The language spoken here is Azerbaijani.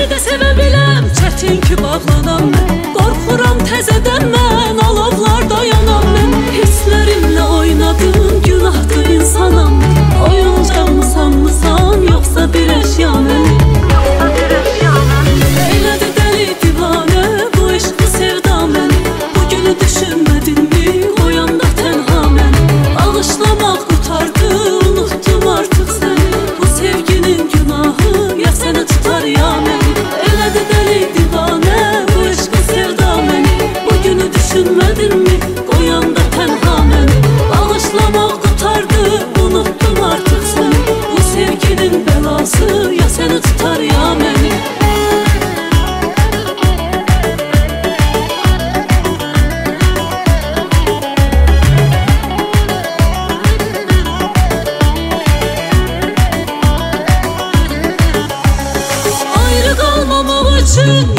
də sevə biləm, çətin ki bağlanam mən. Qorxuram təzədən mən, alovlarda yanam mən. Hisslərimlə oynadın, günahdır insanam. Oyuncaqmı sanmısan, yoxsa bir əşya mən? Elədi dəli divanə, bu eşq, bu sevda mən. Bu günü düşünmədinmi, oyanda tənha mən. Alışlamaq qutardı, unuttum artıq səni. Bu sevginin günahı ya səni tutar ya məni. Elədi dəli divanə, bu eşq, bu sevda mən. Bu günü düşünmədinmi, oyanda tənha mən. Alışlamaq qutardı, unuttum artıq səni. Bu sevginin bəlası ya səni tutar ya məni. Ayrı qalmamaq üçün